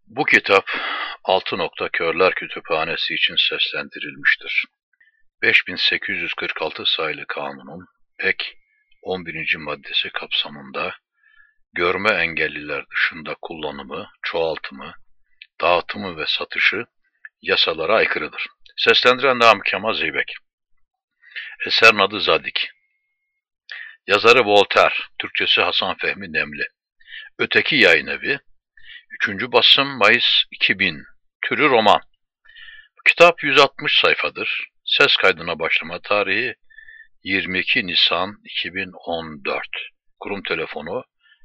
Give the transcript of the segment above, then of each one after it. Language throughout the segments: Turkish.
Bu kitap Altı Nokta Körler Kütüphanesi için seslendirilmiştir. 5846 sayılı kanunun ek 11. maddesi kapsamında görme engelliler dışında kullanımı, çoğaltımı, dağıtımı ve satışı yasalara aykırıdır. Seslendiren Namık Kemal Zeybek. Eserin adı Zadik. Yazarı Voltaire, Türkçesi Hasan Fehmi Nemli. Öteki Yayınevi, 3. basım Mayıs 2000, türü roman. Bu kitap 160 sayfadır. Ses kaydına başlama tarihi 22 Nisan 2014. Kurum telefonu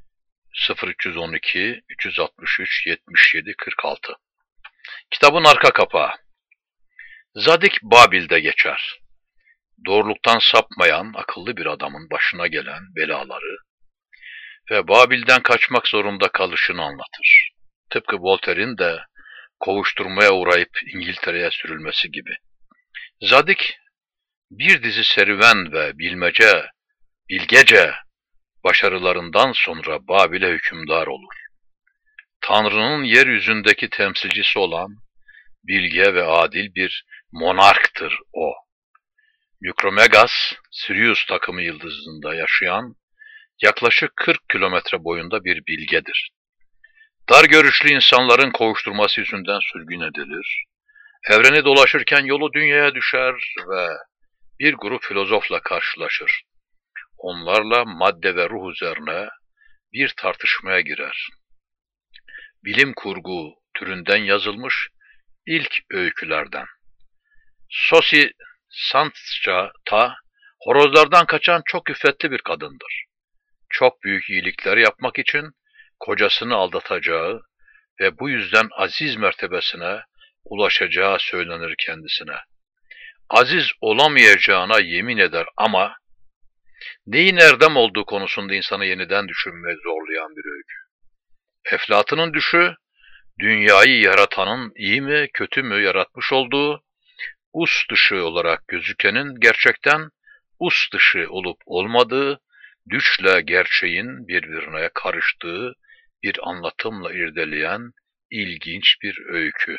0312 363 77 46. Kitabın arka kapağı. Zadik Babil'de geçer. Doğruluktan sapmayan akıllı bir adamın başına gelen belaları ve Babil'den kaçmak zorunda kalışını anlatır. Tıpkı Voltaire'in de kovuşturmaya uğrayıp İngiltere'ye sürülmesi gibi. Zadik, bir dizi serüven ve bilgece başarılarından sonra Babil'e hükümdar olur. Tanrı'nın yeryüzündeki temsilcisi olan bilge ve adil bir monarktır o. Mükromegas, Sirius takımı yıldızında yaşayan yaklaşık 40 kilometre boyunda bir bilgedir. Dar görüşlü insanların kovuşturması yüzünden sürgün edilir. Evreni dolaşırken yolu dünyaya düşer ve bir grup filozofla karşılaşır. Onlarla madde ve ruh üzerine bir tartışmaya girer. Bilim kurgu türünden yazılmış ilk öykülerden. Sosi Santsca horozlardan kaçan çok iffetli bir kadındır. Çok büyük iyilikler yapmak için kocasını aldatacağı ve bu yüzden aziz mertebesine ulaşacağı söylenir kendisine. Aziz olamayacağına yemin eder ama neyin erdem olduğu konusunda insanı yeniden düşünmeye zorlayan bir öykü. Eflatun'un düşü, dünyayı yaratanın iyi mi kötü mü yaratmış olduğu, us dışı olarak gözükenin gerçekten us dışı olup olmadığı, düşle gerçeğin birbirine karıştığı bir anlatımla irdeleyen ilginç bir öykü.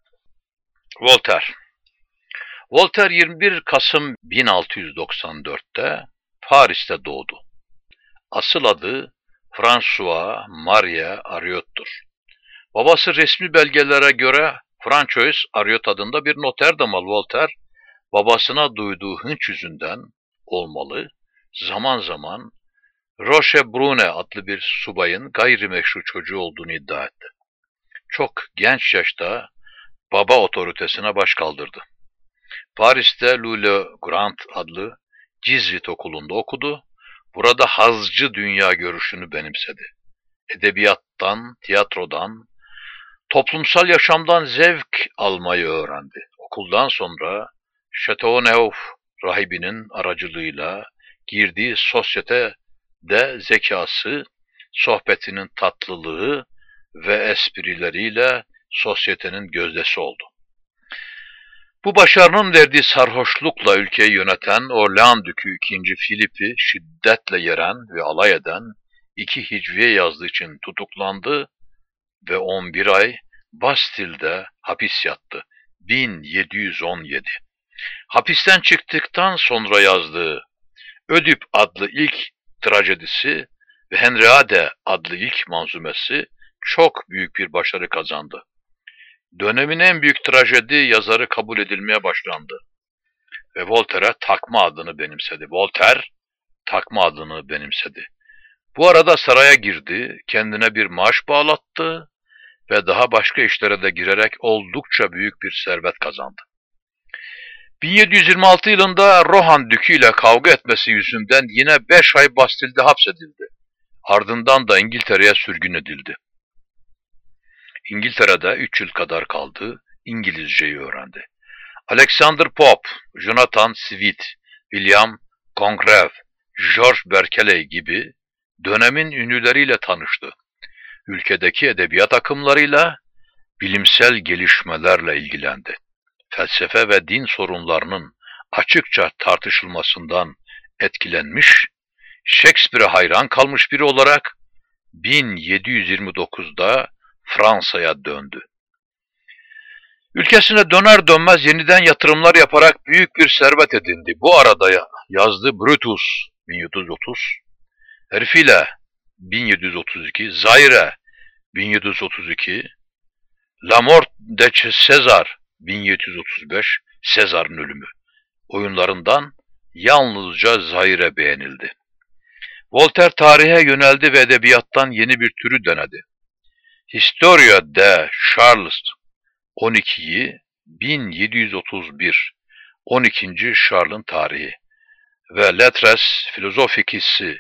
Voltaire 21 Kasım 1694'te Paris'te doğdu. Asıl adı François Marie Ariot'tur. Babası resmi belgelere göre François Ariot adında bir noterdi ama Voltaire babasına duyduğu hınç yüzünden olmalı, zaman zaman Rochebrune adlı bir subayın gayrimeşru çocuğu olduğunu iddia etti. Çok genç yaşta baba otoritesine baş kaldırdı. Paris'te Louis Grand adlı Cizvit okulunda okudu. Burada hazcı dünya görüşünü benimsedi. Edebiyattan, tiyatrodan, toplumsal yaşamdan zevk almayı öğrendi. Okuldan sonra Chateauneuf rahibinin aracılığıyla girdiği sosyetede zekası, sohbetinin tatlılığı ve esprileriyle sosyetenin gözdesi oldu. Bu başarının verdiği sarhoşlukla ülkeyi yöneten Orlean Dükü II. Filip'i şiddetle yeren ve alay eden 2 hicviye yazdığı için tutuklandı ve 11 ay Bastille'de hapis yattı. 1717. Hapisten çıktıktan sonra yazdığı Ödip adlı ilk trajedisi ve Henriade adlı ilk manzumesi çok büyük bir başarı kazandı. Dönemin en büyük trajedi yazarı kabul edilmeye başlandı ve Voltaire'e takma adını benimsedi. Bu arada saraya girdi, kendine bir maaş bağlattı ve daha başka işlere de girerek oldukça büyük bir servet kazandı. 1726 yılında Rohan Dükü ile kavga etmesi yüzünden yine 5 ay Bastille'de hapsedildi. Ardından da İngiltere'ye sürgün edildi. İngiltere'de 3 yıl kadar kaldı, İngilizceyi öğrendi. Alexander Pope, Jonathan Swift, William Congreve, George Berkeley gibi dönemin ünlüleriyle tanıştı. Ülkedeki edebiyat akımlarıyla, bilimsel gelişmelerle ilgilendi. Felsefe ve din sorunlarının açıkça tartışılmasından etkilenmiş, Shakespeare'e hayran kalmış biri olarak 1729'da Fransa'ya döndü. Ülkesine döner dönmez yeniden yatırımlar yaparak büyük bir servet edindi. Bu arada yazdı Brutus 1730, Herfile 1732, Zaire 1732, La Mort de César 1735, Sezar'ın ölümü. Oyunlarından yalnızca Zaire beğenildi. Voltaire tarihe yöneldi ve edebiyattan yeni bir türü denedi. Historia de Charles 12'yi 1731, 12. Charles'ın tarihi ve Lettres Philosophicis'i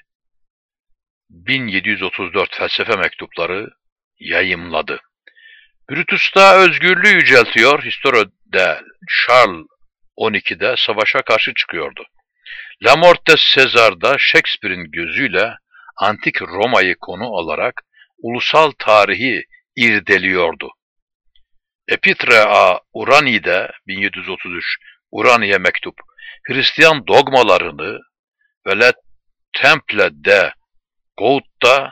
1734 felsefe mektupları yayımladı. Brutus da özgürlüğü yüceltiyor, Historia de Charles 12'de savaşa karşı çıkıyordu. La Mort de César'da Shakespeare'in gözüyle antik Roma'yı konu alarak ulusal tarihi irdeliyordu. Epitre a Urani'de 1733, Urani'ye mektup, Hristiyan dogmalarını ve Le Temple de Gaud'da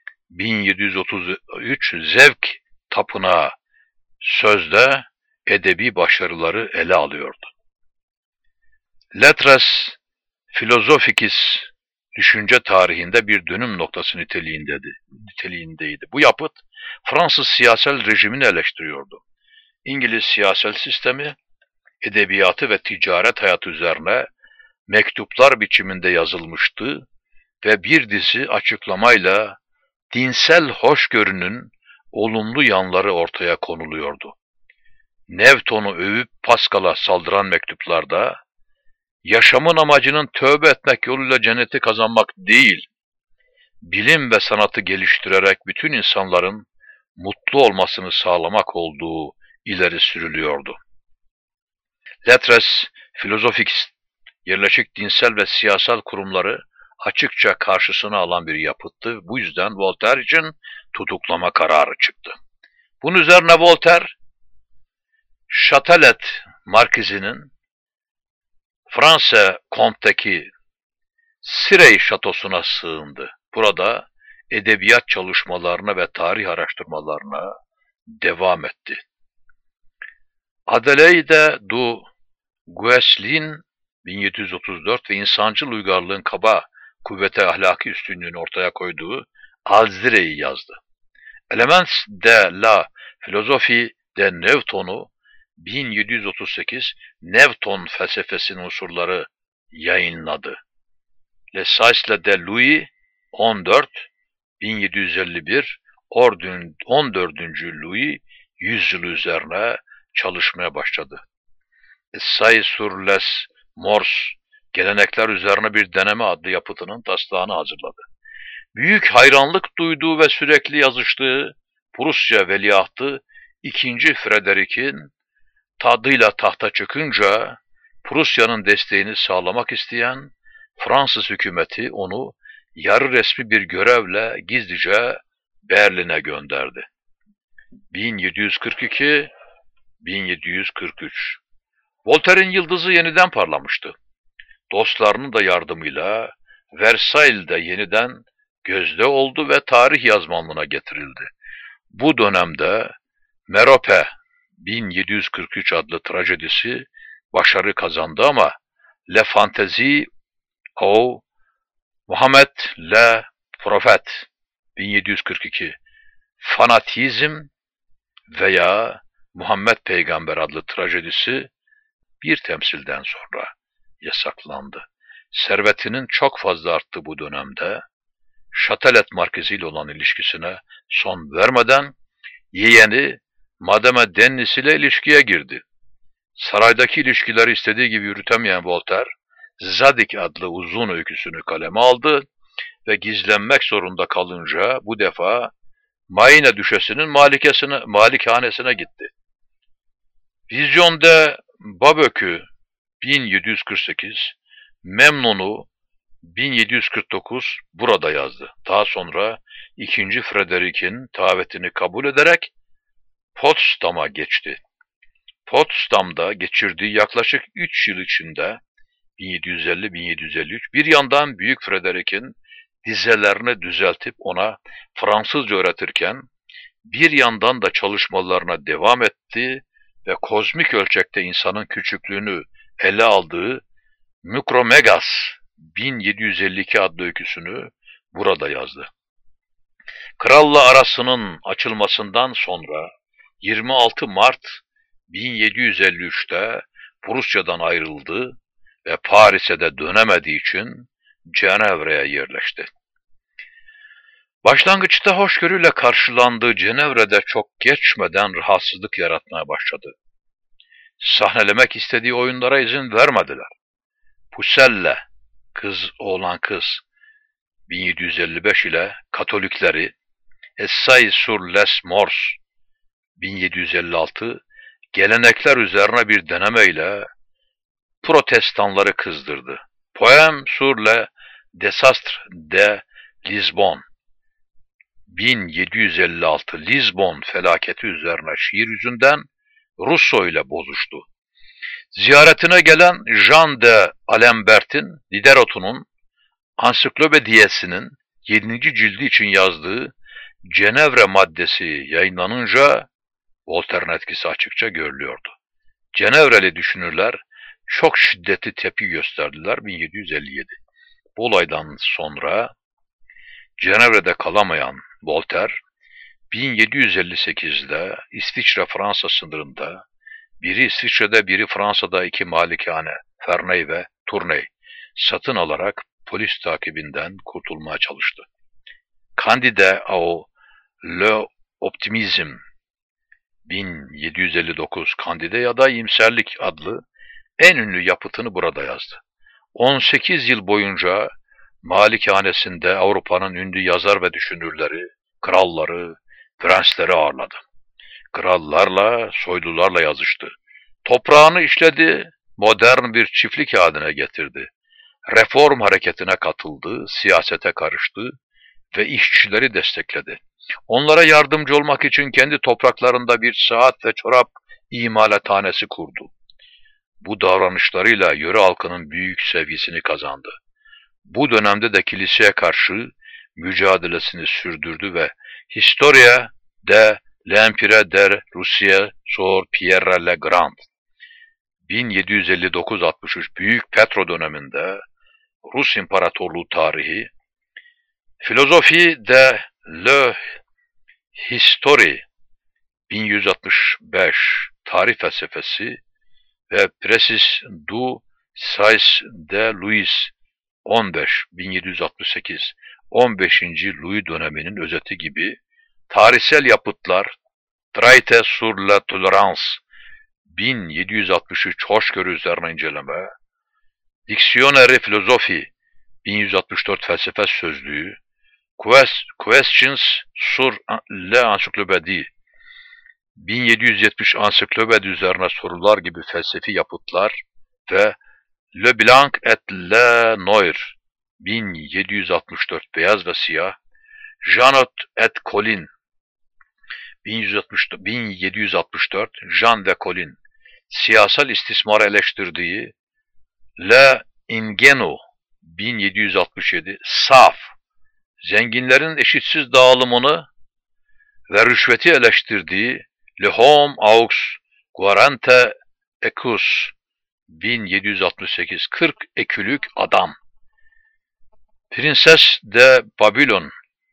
1733 zevk tapınağı sözde edebi başarıları ele alıyordu. Lettres Philosophicis düşünce tarihinde bir dönüm noktası niteliğindeydi. Bu yapıt Fransız siyasal rejimini eleştiriyordu. İngiliz siyasal sistemi, edebiyatı ve ticaret hayatı üzerine mektuplar biçiminde yazılmıştı ve bir dizi açıklamayla dinsel hoşgörünün olumlu yanları ortaya konuluyordu. Newton'u övüp Pascal'a saldıran mektuplarda, yaşamın amacının tövbe etmek yoluyla cenneti kazanmak değil, bilim ve sanatı geliştirerek bütün insanların mutlu olmasını sağlamak olduğu ileri sürülüyordu. Lettres Philosophiques, yerleşik dinsel ve siyasal kurumları açıkça karşısına alan bir yapıttı. Bu yüzden Voltaire için tutuklama kararı çıktı. Bunun üzerine Voltaire, Châtelet Markizi'nin Fransa Comte'deki Cirey şatosuna sığındı. Burada edebiyat çalışmalarına ve tarih araştırmalarına devam etti. Adelaide du Guesclin 1734 ve insancıl uygarlığın kaba kuvvete ahlaki üstünlüğünü ortaya koyduğu Alzire'yi yazdı. Elements de la Philosophie de Newton'u 1738 Newton felsefesinin unsurları yayınladı. Les Saisles de Louis 14 1751 14. Louis yüzyılı üzerine çalışmaya başladı. Essai sur les Mœurs, gelenekler üzerine bir deneme adlı yapıtının taslağını hazırladı. Büyük hayranlık duyduğu ve sürekli yazıştığı Prusya veliahtı 2. Frederick'in tadıyla tahta çıkınca Prusya'nın desteğini sağlamak isteyen Fransız hükümeti onu yarı resmi bir görevle gizlice Berlin'e gönderdi. 1742-1743 Voltaire'in yıldızı yeniden parlamıştı. Dostlarının da yardımıyla Versailles'de yeniden gözde oldu ve tarih yazmanlığına getirildi. Bu dönemde Merope 1743 adlı trajedisi başarı kazandı ama Le Fantaisie au Muhammed le Prophète 1742 Fanatizm veya Muhammed Peygamber adlı trajedisi bir temsilden sonra yasaklandı. Servetinin çok fazla arttığı bu dönemde Châtelet Markizi ile olan ilişkisine son vermeden yeğeni Madame Dennis ile ilişkiye girdi. Saraydaki ilişkileri istediği gibi yürütemeyen Voltaire, Zadig adlı uzun öyküsünü kaleme aldı ve gizlenmek zorunda kalınca bu defa Maine Düşesi'nin malikanesine gitti. Vision de Babök'ü 1748, Memnun'u 1749 burada yazdı. Daha sonra 2. Frederick'in davetini kabul ederek Potsdam'a geçti. Potsdam'da geçirdiği yaklaşık 3 yıl içinde 1750-1753 bir yandan Büyük Frederick'in dizelerini düzeltip ona Fransızca öğretirken bir yandan da çalışmalarına devam etti ve kozmik ölçekte insanın küçüklüğünü ele aldığı Micromegas 1752 adlı öyküsünü burada yazdı. Kralla arasının açılmasından sonra 26 Mart 1753'te Prusya'dan ayrıldı ve Paris'e de dönemediği için Cenevre'ye yerleşti. Başlangıçta hoşgörüyle karşılandığı Cenevre'de çok geçmeden rahatsızlık yaratmaya başladı. Sahnelemek istediği oyunlara izin vermediler. Puselle, oğlan kız 1755 ile Katolikleri, Essai sur les Morts 1756 gelenekler üzerine bir denemeyle Protestanları kızdırdı. Poème sur le désastre de Lisbonne 1756 Lisbon felaketi üzerine şiir yüzünden Rousseau ile bozuştu. Ziyaretine gelen Jean de Alembert'in Diderot'un Ansiklopediyesinin 7. cildi için yazdığı Cenevre maddesi yayınlanınca Voltaire'ın etkisi açıkça görülüyordu. Cenevreli düşünürler çok şiddetli tepki gösterdiler 1757. Bu olaydan sonra Cenevre'de kalamayan Voltaire 1758'de İsviçre-Fransa sınırında biri İsviçre'de biri Fransa'da 2 malikane Ferney ve Tournay satın alarak polis takibinden kurtulmaya çalıştı. Candide au l'optimisme 1759 Candide ya da İyimserlik adlı en ünlü yapıtını burada yazdı. 18 yıl boyunca malikanesinde Avrupa'nın ünlü yazar ve düşünürleri, kralları, prensleri ağırladı. Krallarla, soylularla yazıştı. Toprağını işledi, modern bir çiftlik haline getirdi. Reform hareketine katıldı, siyasete karıştı ve işçileri destekledi. Onlara yardımcı olmak için kendi topraklarında bir saat ve çorap imalathanesi kurdu. Bu davranışlarıyla yöre halkının büyük sevgisini kazandı. Bu dönemde de kiliseye karşı mücadelesini sürdürdü ve Historia de l'Empire de Russie sur Pierre le Grand 1759-63 Büyük Petro döneminde Rus İmparatorluğu tarihi, Philosophie de l'Histoire 1165 Tarih felsefesi ve Précis du Sais de Louis 1768 15. Louis döneminin özeti gibi tarihsel yapıtlar Traité sur la tolérance 1763 hoşgörü üzerine inceleme, Dictionnaire philosophie 1164 felsefe sözlüğü, Questions sur l'encyclopédie 1770 ansiklopedi üzerine sorular gibi felsefi yapıtlar ve Le Blanc et le Noir 1764 beyaz ve siyah, Janot et Colin 1764 Jean ve Colin siyasal istismarı eleştirdiği Le Ingenu 1767 Saf zenginlerin eşitsiz dağılımını ve rüşveti eleştirdiği Le Homme aux Quarante Écus 1768 40 ekülük adam, Prinses de Babylon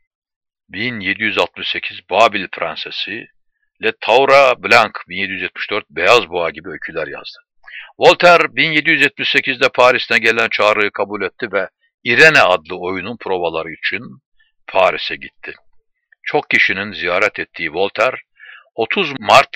1768 Babil Prensesi, Le Taura Blanc 1774 Beyaz Boğa gibi öyküler yazdı. Voltaire 1778'de Paris'ten gelen çağrıyı kabul etti ve Irene adlı oyunun provaları için Paris'e gitti. Çok kişinin ziyaret ettiği Voltaire 30 Mart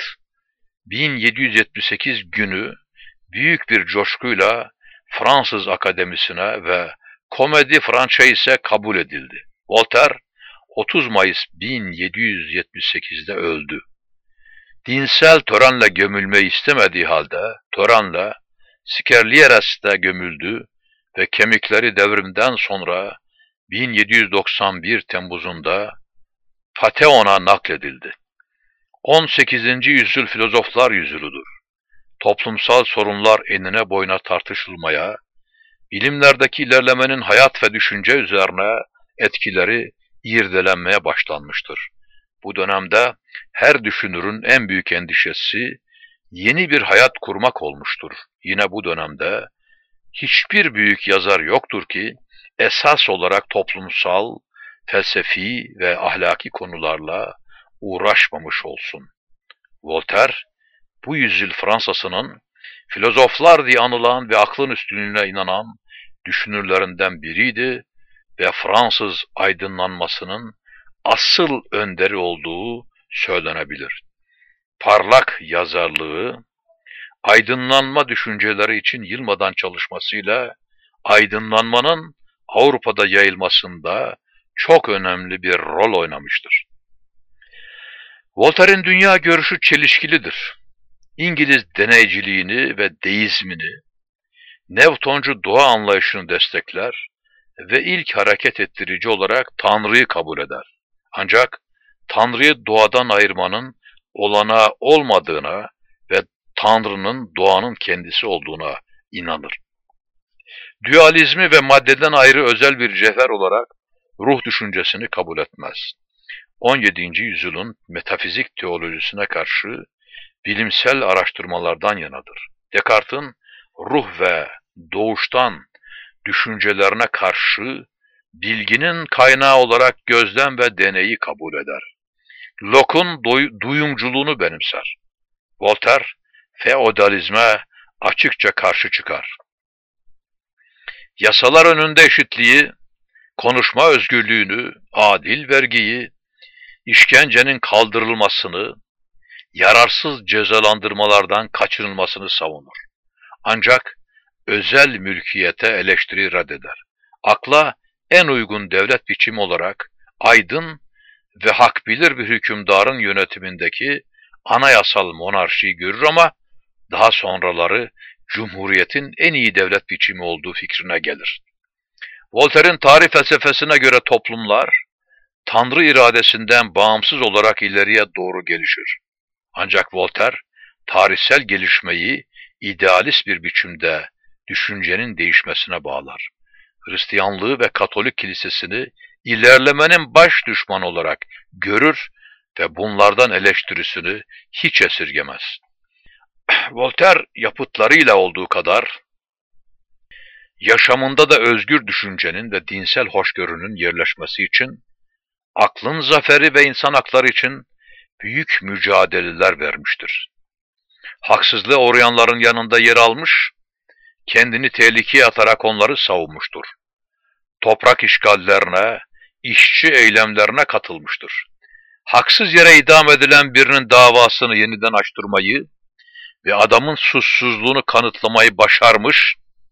1778 günü büyük bir coşkuyla Fransız Akademisi'ne ve Komedi Français'e kabul edildi. Voltaire 30 Mayıs 1778'de öldü. Dinsel törenle gömülmeyi istemediği halde törenle Skerlieres'te gömüldü ve kemikleri devrimden sonra 1791 Temmuz'unda Panthéon'a nakledildi. 18. yüzyıl filozoflar yüzyılıdır. Toplumsal sorunlar enine boyuna tartışılmaya, bilimlerdeki ilerlemenin hayat ve düşünce üzerine etkileri irdelenmeye başlanmıştır. Bu dönemde her düşünürün en büyük endişesi yeni bir hayat kurmak olmuştur. Yine bu dönemde hiçbir büyük yazar yoktur ki esas olarak toplumsal, felsefi ve ahlaki konularla uğraşmamış olsun. Voltaire, bu yüzyıl Fransa'sının filozoflar diye anılan ve aklın üstünlüğüne inanan düşünürlerinden biriydi ve Fransız aydınlanmasının asıl önderi olduğu söylenebilir. Parlak yazarlığı, aydınlanma düşünceleri için yılmadan çalışmasıyla aydınlanmanın Avrupa'da yayılmasında çok önemli bir rol oynamıştır. Voltaire'in dünya görüşü çelişkilidir. İngiliz deneyciliğini ve deizmini, Newtoncu doğa anlayışını destekler ve ilk hareket ettirici olarak Tanrı'yı kabul eder. Ancak Tanrı'yı doğadan ayırmanın olanağı olmadığına ve Tanrı'nın doğanın kendisi olduğuna inanır. Dualizmi ve maddeden ayrı özel bir cevher olarak ruh düşüncesini kabul etmez. 17. yüzyılın metafizik teolojisine karşı bilimsel araştırmalardan yanadır. Descartes'in ruh ve doğuştan düşüncelerine karşı bilginin kaynağı olarak gözlem ve deneyi kabul eder. Locke'un duyumculuğunu benimser. Voltaire, feodalizme açıkça karşı çıkar. Yasalar önünde eşitliği, konuşma özgürlüğünü, adil vergiyi, işkencenin kaldırılmasını, yararsız cezalandırmalardan kaçınılmasını savunur. Ancak özel mülkiyete eleştiri reddeder. Akla en uygun devlet biçimi olarak aydın ve hakbilir bir hükümdarın yönetimindeki anayasal monarşiyi görür ama daha sonraları Cumhuriyet'in en iyi devlet biçimi olduğu fikrine gelir. Voltaire'in tarih felsefesine göre toplumlar, Tanrı iradesinden bağımsız olarak ileriye doğru gelişir. Ancak Voltaire, tarihsel gelişmeyi idealist bir biçimde düşüncenin değişmesine bağlar. Hristiyanlığı ve Katolik kilisesini ilerlemenin baş düşmanı olarak görür ve bunlardan eleştirisini hiç esirgemez. Voltaire yapıtlarıyla olduğu kadar yaşamında da özgür düşüncenin ve dinsel hoşgörünün yerleşmesi için aklın zaferi ve insan hakları için büyük mücadeleler vermiştir. Haksızlığa uğrayanların yanında yer almış, kendini tehlikeye atarak onları savunmuştur. Toprak işgallerine, işçi eylemlerine katılmıştır. Haksız yere idam edilen birinin davasını yeniden açtırmayı ve adamın suçsuzluğunu kanıtlamayı başarmış,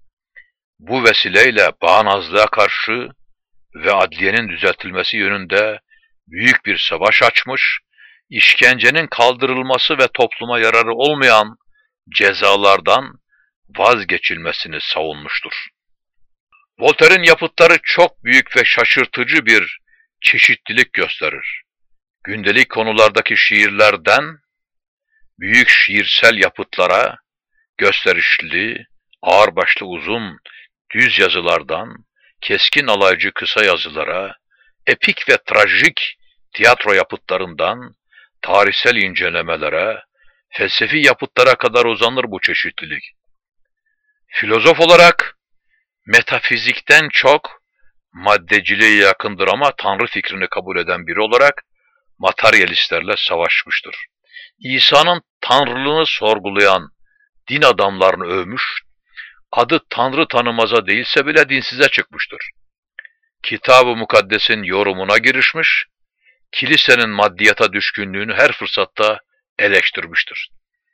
bu vesileyle bağnazlığa karşı ve adliyenin düzeltilmesi yönünde büyük bir savaş açmış, işkencenin kaldırılması ve topluma yararı olmayan cezalardan vazgeçilmesini savunmuştur. Voltaire'in yapıtları çok büyük ve şaşırtıcı bir çeşitlilik gösterir. Gündelik konulardaki şiirlerden büyük şiirsel yapıtlara, gösterişli, ağırbaşlı uzun düz yazılardan, keskin alaycı kısa yazılara, epik ve trajik tiyatro yapıtlarından, tarihsel incelemelere, felsefi yapıtlara kadar uzanır bu çeşitlilik. Filozof olarak metafizikten çok maddeciliğe yakındır ama Tanrı fikrini kabul eden biri olarak materyalistlerle savaşmıştır. İsa'nın tanrılığını sorgulayan din adamlarını övmüş, adı Tanrı tanımaza değilse bile dinsize çıkmıştır. Kitab-ı Mukaddes'in yorumuna girişmiş, kilisenin maddiyata düşkünlüğünü her fırsatta eleştirmiştir.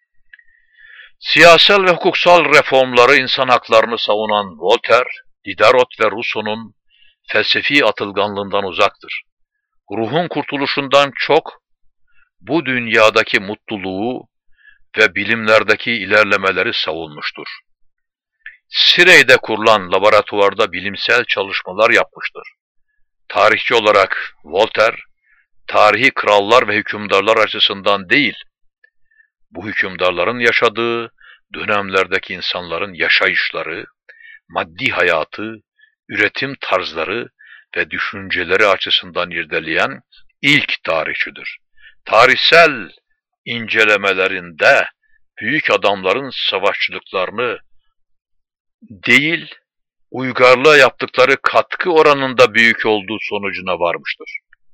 Siyasal ve hukuksal reformları, insan haklarını savunan Voltaire, Diderot ve Rousseau'nun felsefi atılganlığından uzaktır. Ruhun kurtuluşundan çok, bu dünyadaki mutluluğu ve bilimlerdeki ilerlemeleri savunmuştur. Sirey'de kurulan laboratuvarda bilimsel çalışmalar yapmıştır. Tarihçi olarak Voltaire, tarihi krallar ve hükümdarlar açısından değil, bu hükümdarların yaşadığı dönemlerdeki insanların yaşayışları, maddi hayatı, üretim tarzları ve düşünceleri açısından irdeleyen ilk tarihçidir. Tarihsel incelemelerinde büyük adamların savaşçılıklarını değil, uygarlığa yaptıkları katkı oranında büyük olduğu sonucuna varmıştır.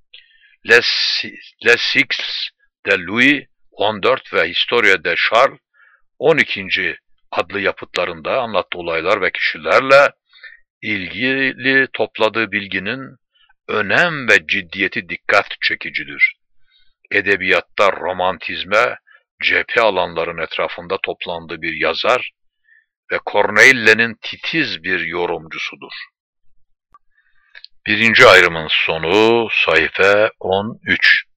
Les Six de Louis XIV ve Historia de Charles 12. adlı yapıtlarında anlattığı olaylar ve kişilerle ilgili topladığı bilginin önem ve ciddiyeti dikkat çekicidir. Edebiyatta romantizme, cephe alanların etrafında toplandığı bir yazar ve Corneille'nin titiz bir yorumcusudur. Birinci ayrımın sonu sayfa 13.